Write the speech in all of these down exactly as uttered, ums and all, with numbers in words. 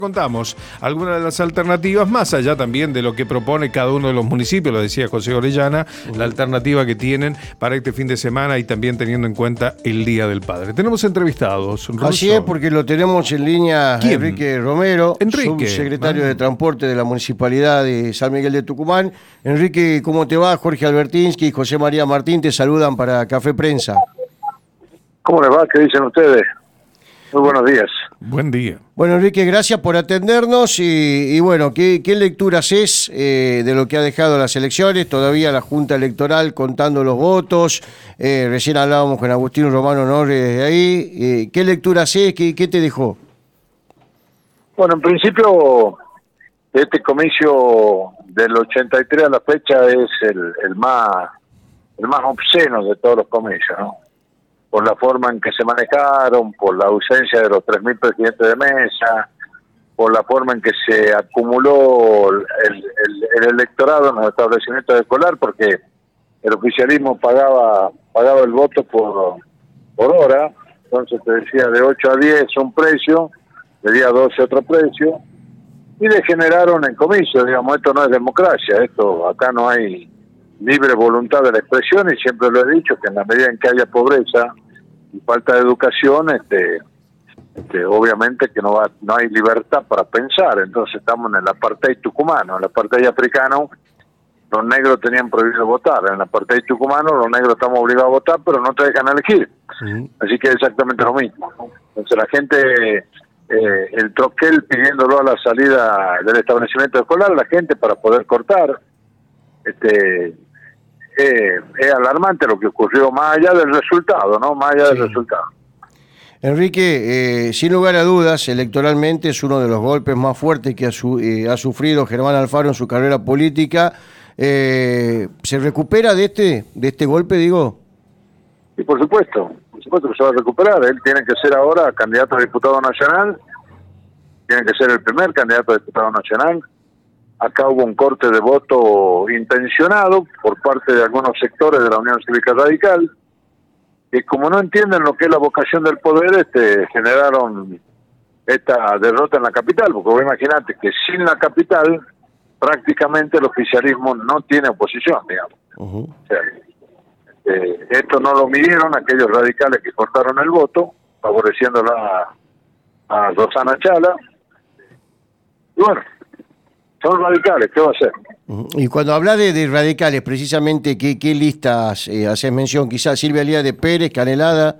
Contamos algunas de las alternativas, más allá también de lo que propone cada uno de los municipios, lo decía José Orellana, uh-huh. la alternativa que tienen para este fin de semana y también teniendo en cuenta el Día del Padre. Tenemos entrevistados. Russo. Así es, porque lo tenemos en línea. ¿Quién? Enrique Romero, Enrique, subsecretario man. de Transporte de la Municipalidad de San Miguel de Tucumán. Enrique, ¿cómo te va? Jorge Albertinsky y José María Martín te saludan para Café Prensa. ¿Cómo les va? ¿Qué dicen ustedes? Muy buenos días. Buen día. Bueno, Enrique, gracias por atendernos y, y bueno, ¿qué, qué lectura haces eh, de lo que ha dejado las elecciones? Todavía la Junta Electoral contando los votos, eh, recién hablábamos con Agustín Romano Norris de ahí. Eh, ¿Qué lectura haces? ¿Qué, qué te dejó? Bueno, en principio, este comicio del ochenta y tres a la fecha es el, el más el más obsceno de todos los comicios, ¿no? Por la forma en que se manejaron, por la ausencia de los tres mil presidentes de mesa, por la forma en que se acumuló el, el, el electorado en los establecimientos escolares, porque el oficialismo pagaba pagaba el voto por, por hora, entonces te decía de ocho a diez un precio, de día doce otro precio, y degeneraron en comicios, digamos, esto no es democracia, esto acá no hay libre voluntad de la expresión, y siempre lo he dicho, que en la medida en que haya pobreza y falta de educación, este, este obviamente que no va, no hay libertad para pensar. Entonces estamos en el apartheid tucumano. En el apartheid africano los negros tenían prohibido votar, en el apartheid tucumano los negros estamos obligados a votar, pero no te dejan elegir. Uh-huh. Así que es exactamente lo mismo, ¿no? Entonces la gente, eh, el troquel pidiéndolo a la salida del establecimiento escolar, la gente para poder cortar, este Eh, es alarmante lo que ocurrió, más allá del resultado, ¿no? Más allá sí. del resultado. Enrique, eh, sin lugar a dudas, electoralmente es uno de los golpes más fuertes que ha, su, eh, ha sufrido Germán Alfaro en su carrera política. Eh, ¿Se recupera de este de este golpe, digo? Sí, por supuesto, por supuesto que se va a recuperar. Él tiene que ser ahora candidato a diputado nacional, tiene que ser el primer candidato a diputado nacional. Acá hubo un corte de voto intencionado por parte de algunos sectores de la Unión Cívica Radical, que como no entienden lo que es la vocación del poder, este, generaron esta derrota en la capital, porque vos imaginate que sin la capital prácticamente el oficialismo no tiene oposición, digamos. Uh-huh. O sea, eh, esto no lo midieron aquellos radicales que cortaron el voto, favoreciéndola a, a Rosana Chala. Y bueno, son radicales, ¿qué va a hacer? Y cuando hablas de, de radicales, precisamente, ¿qué, qué listas eh, haces mención? Quizás Silvia Elías de Pérez, Canelada.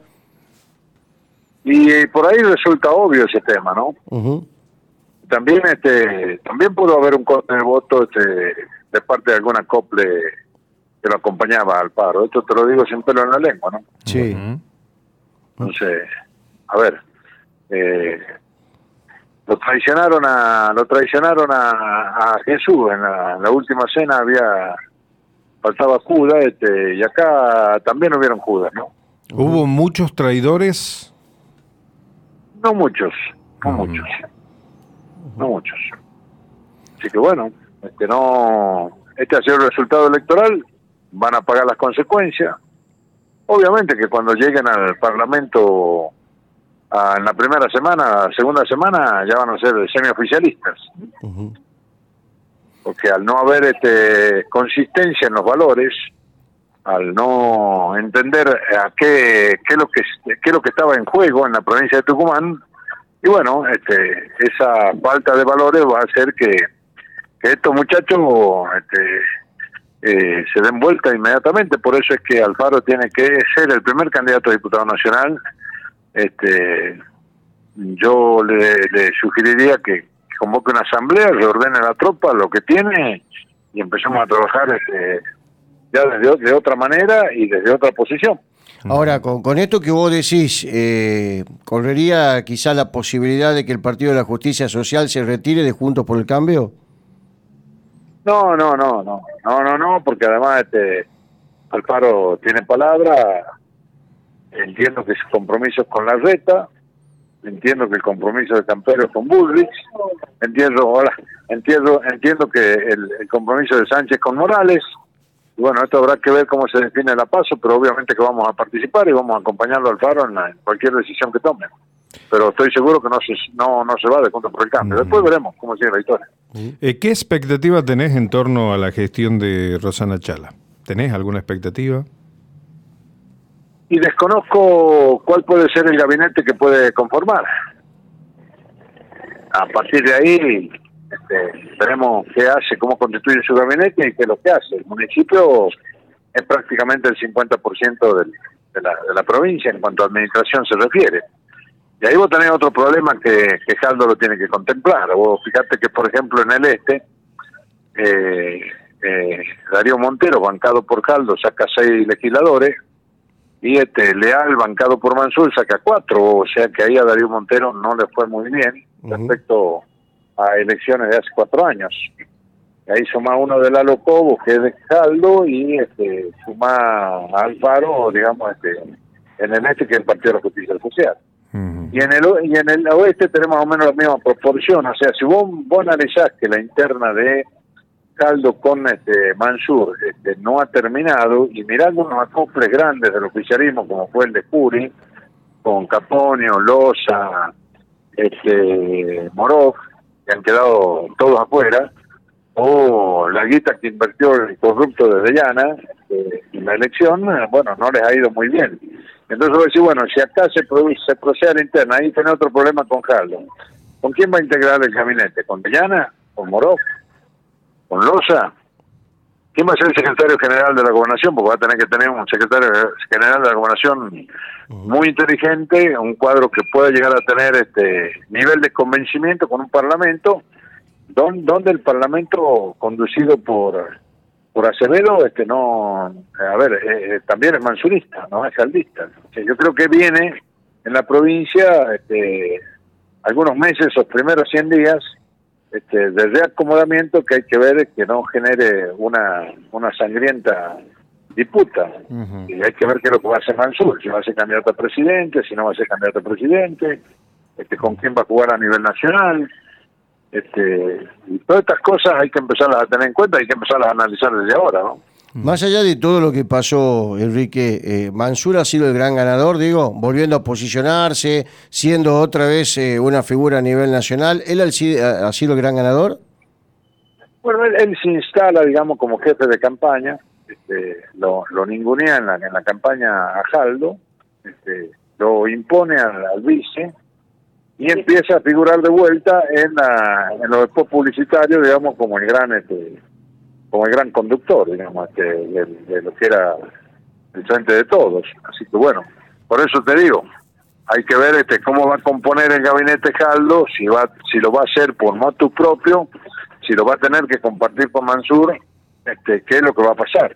Y eh, por ahí resulta obvio ese tema, ¿no? Uh-huh. También este también pudo haber un corte de voto este, de parte de algún acople que lo acompañaba al paro. Esto te lo digo sin pelo en la lengua, ¿no? Sí. Uh-huh. Entonces, a ver, eh... Lo traicionaron a lo traicionaron a, a Jesús en la, en la última cena, había faltaba Judas, este, y acá también hubieron Judas, ¿no? ¿Hubo muchos traidores? No muchos, no uh-huh. muchos, no muchos. Así que bueno, este no, este ha sido el resultado electoral, van a pagar las consecuencias. Obviamente que cuando lleguen al Parlamento Ah, en la primera semana, la segunda semana ya van a ser semioficialistas. Uh-huh. Porque al no haber este consistencia en los valores, al no entender a qué qué es lo que qué es lo que estaba en juego en la provincia de Tucumán, y bueno, este esa falta de valores va a hacer que, que estos muchachos este, eh, se den vuelta inmediatamente. Por eso es que Alfaro tiene que ser el primer candidato a diputado nacional. Este, yo le, le sugeriría que convoque una asamblea, reordene la tropa, lo que tiene, y empecemos a trabajar este, ya desde de otra manera y desde otra posición. Ahora, con, con esto que vos decís, eh, ¿correría quizá la posibilidad de que el Partido de la Justicia Social se retire de Juntos por el Cambio? No, no, no, no, no, no, no, porque además este Alfaro tiene palabra. Entiendo que su compromiso es con Larreta, entiendo que el compromiso de Campero es con Bullrich, entiendo, hola, entiendo, entiendo que el, el compromiso de Sánchez con Morales. Y bueno, esto habrá que ver cómo se define la PASO, pero obviamente que vamos a participar y vamos a acompañarlo al Alfaro en, la, en cualquier decisión que tome. pero estoy seguro que no se, no, no se va de Juntos por el Cambio. Uh-huh. Después veremos cómo sigue la historia. Eh, ¿Qué expectativa tenés en torno a la gestión de Rosana Chala? ¿Tenés alguna expectativa? Y desconozco cuál puede ser el gabinete que puede conformar. A partir de ahí, este, veremos qué hace, cómo constituye su gabinete y qué es lo que hace. El municipio es prácticamente el cincuenta por ciento del, de, la, de la provincia en cuanto a administración se refiere. Y ahí vos tenés otro problema que, que Jaldo lo tiene que contemplar. Vos fíjate que, por ejemplo, en el este, eh, eh, Darío Montero, bancado por Jaldo, saca seis legisladores, y este Leal, bancado por Mansur, saca cuatro, o sea que ahí a Darío Montero no le fue muy bien uh-huh. respecto a elecciones de hace cuatro años. Ahí suma uno de Lalo Cobo, que es de Jaldo, y este suma a Alfaro, digamos, este en el este, que es el Partido de la Justicia Social. Uh-huh. Y en el y en el oeste tenemos más o menos la misma proporción, o sea, si vos, vos analizás que la interna de Jaldo con este Mansur este, no ha terminado, y mirando unos acoples grandes del oficialismo como fue el de Curi, con Caponio, Loza, este Morov, que han quedado todos afuera, o la guita que invirtió el corrupto de Dellana este, en la elección, bueno, no les ha ido muy bien. Entonces voy a decir, bueno, si acá se, produce, se procede a la interna, ahí tiene otro problema con Jaldo. ¿Con quién va a integrar el gabinete? ¿Con Dellana? ¿Con Morov? ¿Con Loza? ¿Quién va a ser el secretario general de la Gobernación? Porque va a tener que tener un secretario general de la Gobernación muy inteligente, un cuadro que pueda llegar a tener este nivel de convencimiento con un parlamento, don, donde el parlamento conducido por por Acevedo, este no, a ver, eh, también es mansurista, no es jaldista. O sea, yo creo que viene en la provincia este, algunos meses, esos primeros cien días, Este, de reacomodamiento, que hay que ver que no genere una una sangrienta disputa. Uh-huh. Y hay que ver qué es lo que va a hacer Mansur, si va a ser candidato a presidente, si no va a ser candidato a presidente, este, con quién va a jugar a nivel nacional. Este, y todas estas cosas hay que empezarlas a tener en cuenta, hay que empezarlas a analizar desde ahora, ¿no? Más allá de todo lo que pasó, Enrique, eh, Mansur ha sido el gran ganador, digo, volviendo a posicionarse, siendo otra vez eh, una figura a nivel nacional. ¿Él ha, ha sido el gran ganador? Bueno, él, él se instala, digamos, como jefe de campaña, este, lo, lo ningunea en la, en la campaña a Jaldo, este, lo impone al, al vice, y empieza a figurar de vuelta en, la, en los spots publicitarios, digamos, como el gran... Este, como el gran conductor, digamos, este, de, de lo que era el Frente de Todos. Así que bueno, por eso te digo, hay que ver este cómo va a componer el gabinete Jaldo, si va si lo va a hacer por motu propio, si lo va a tener que compartir con Mansur, este, qué es lo que va a pasar.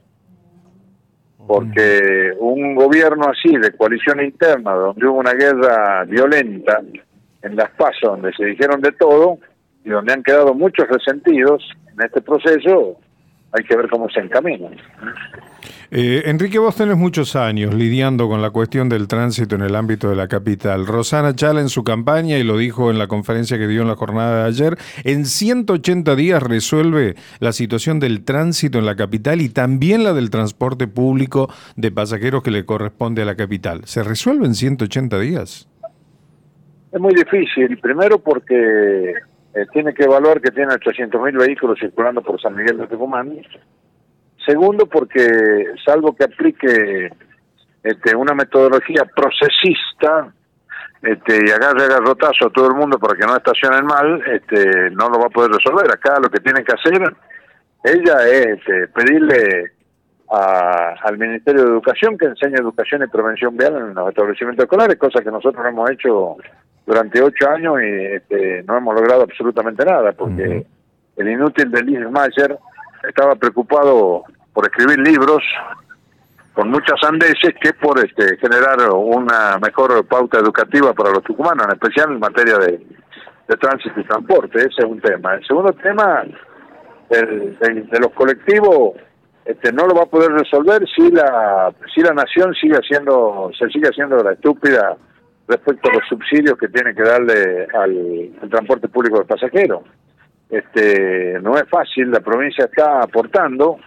Porque un gobierno así, de coalición interna, donde hubo una guerra violenta en las PASO, donde se dijeron de todo, y donde han quedado muchos resentidos en este proceso, hay que ver cómo se encamina. Eh, Enrique, vos tenés muchos años lidiando con la cuestión del tránsito en el ámbito de la capital. Rosana Chala en su campaña, y lo dijo en la conferencia que dio en la jornada de ayer, en ciento ochenta días resuelve la situación del tránsito en la capital y también la del transporte público de pasajeros que le corresponde a la capital. ¿Se resuelve en ciento ochenta días? Es muy difícil, primero porque... Eh, tiene que evaluar que tiene ochocientos mil vehículos circulando por San Miguel de Tucumán. Segundo, porque salvo que aplique este, una metodología procesista este, y agarre garrotazo a todo el mundo para que no estacionen mal, este, no lo va a poder resolver. Acá lo que tiene que hacer ella es este, pedirle a, al Ministerio de Educación que enseñe educación y prevención vial en los establecimientos escolares, cosa que nosotros no hemos hecho durante ocho años y este, no hemos logrado absolutamente nada, porque uh-huh. el inútil de Liz Mayer estaba preocupado por escribir libros con muchas sandeces que por este generar una mejor pauta educativa para los tucumanos, en especial en materia de, de tránsito y transporte. Ese es un tema. El segundo tema, el, de, de los colectivos, este, no lo va a poder resolver si la si la nación sigue haciendo se sigue haciendo la estúpida respecto a los subsidios que tiene que darle al, al transporte público de pasajeros. Este, no es fácil, la provincia está aportando,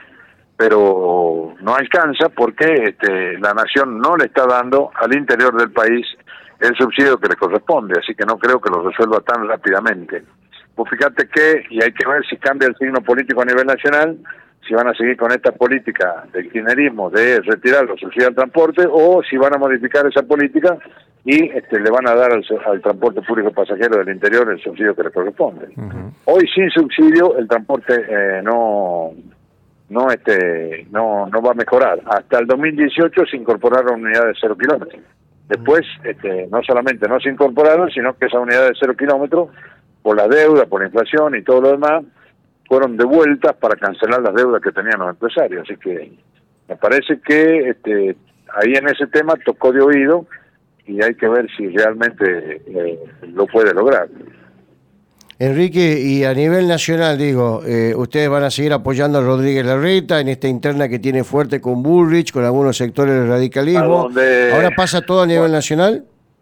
pero no alcanza porque este, la nación no le está dando al interior del país el subsidio que le corresponde, así que no creo que lo resuelva tan rápidamente. Pues fíjate que, y hay que ver si cambia el signo político a nivel nacional, si van a seguir con esta política del kirchnerismo de retirar los subsidios al transporte, o si van a modificar esa política y este, le van a dar al, al transporte público pasajero del interior el subsidio que le corresponde. Uh-huh. Hoy sin subsidio el transporte eh, no no este no no va a mejorar. Hasta el dos mil dieciocho se incorporaron unidades de cero kilómetros. Después este, no solamente no se incorporaron, sino que esas unidades de cero kilómetros, por la deuda, por la inflación y todo lo demás, fueron devueltas para cancelar las deudas que tenían los empresarios. Así que me parece que este, ahí en ese tema tocó de oído y hay que ver si realmente eh, lo puede lograr. Enrique, y a nivel nacional, digo, eh, ustedes van a seguir apoyando a Rodríguez Larreta en esta interna que tiene fuerte con Bullrich, con algunos sectores del radicalismo. Donde, ¿Ahora pasa todo a nivel bueno, nacional?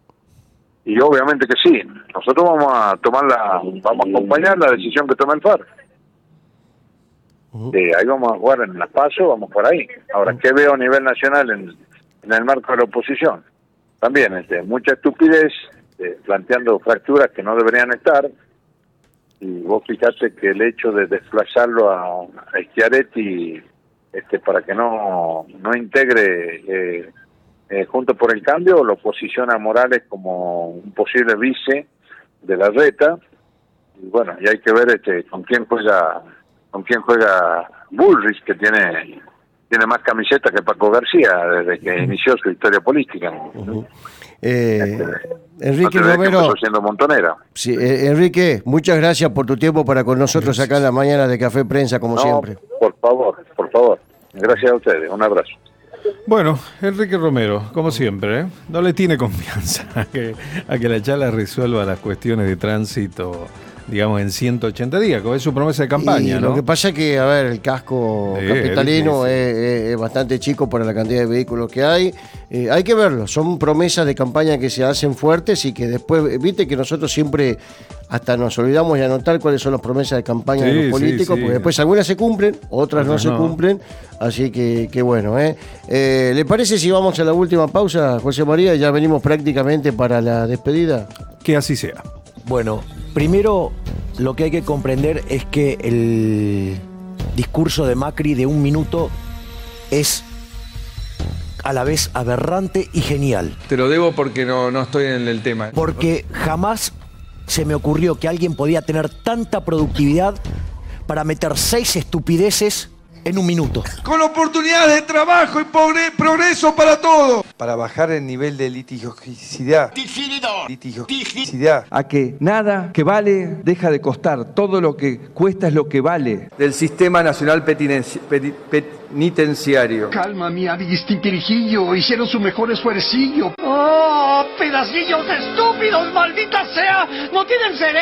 Y obviamente que sí. Nosotros vamos a tomar la, vamos a acompañar la decisión que toma el F A R. Uh-huh. Sí, ahí vamos a jugar en las PASO, vamos por ahí. Ahora, uh-huh. ¿qué veo a nivel nacional en, en el marco de la oposición? También este, mucha estupidez, eh, planteando fracturas que no deberían estar. Y vos fijate que el hecho de desplazarlo a, a Schiaretti este, para que no, no integre eh, eh, Juntos por el Cambio, lo posiciona a Morales como un posible vice de Larreta. Y bueno, y hay que ver este, con quién juega con quién juega Bullrich, que tiene tiene más camisetas que Paco García desde que uh-huh. inició su historia política. Uh-huh. Eh, este, Enrique no Romero, siendo montonera. Sí, eh, Enrique, muchas gracias por tu tiempo para con nosotros acá en la mañana de Café Prensa, como no, siempre. Por favor, por favor. Gracias a ustedes. Un abrazo. Bueno, Enrique Romero, como siempre, ¿eh? no le tiene confianza a que, a que la charla resuelva las cuestiones de tránsito, digamos, en ciento ochenta días, como es su promesa de campaña, y ¿no? Lo que pasa es que, a ver, el casco sí, capitalino es, es, es bastante chico para la cantidad de vehículos que hay. Eh, hay que verlo, son promesas de campaña que se hacen fuertes y que después, viste que nosotros siempre hasta nos olvidamos de anotar cuáles son las promesas de campaña sí, de los políticos, sí, sí. porque después algunas se cumplen, otras, otras no se no. cumplen, así que, que bueno. ¿eh? Eh, ¿Le parece si vamos a la última pausa, José María? Ya venimos prácticamente para la despedida. Que así sea. Bueno, primero lo que hay que comprender es que el discurso de Macri de un minuto es a la vez aberrante y genial. Te lo debo porque no, no estoy en el tema. Porque jamás se me ocurrió que alguien podía tener tanta productividad para meter seis estupideces en un minuto. Con oportunidades de trabajo y progreso para todos. Para bajar el nivel de litigiosidad. Litigiosidad. A que nada que vale deja de costar. Todo lo que cuesta es lo que vale. Del Sistema Nacional Petinenci- Peti- Penitenciario. Calma, mi avistintirijillo. Hicieron su mejor esfuercillo. ¡Oh, pedacillos estúpidos! ¡Maldita sea! ¡No tienen cerebro!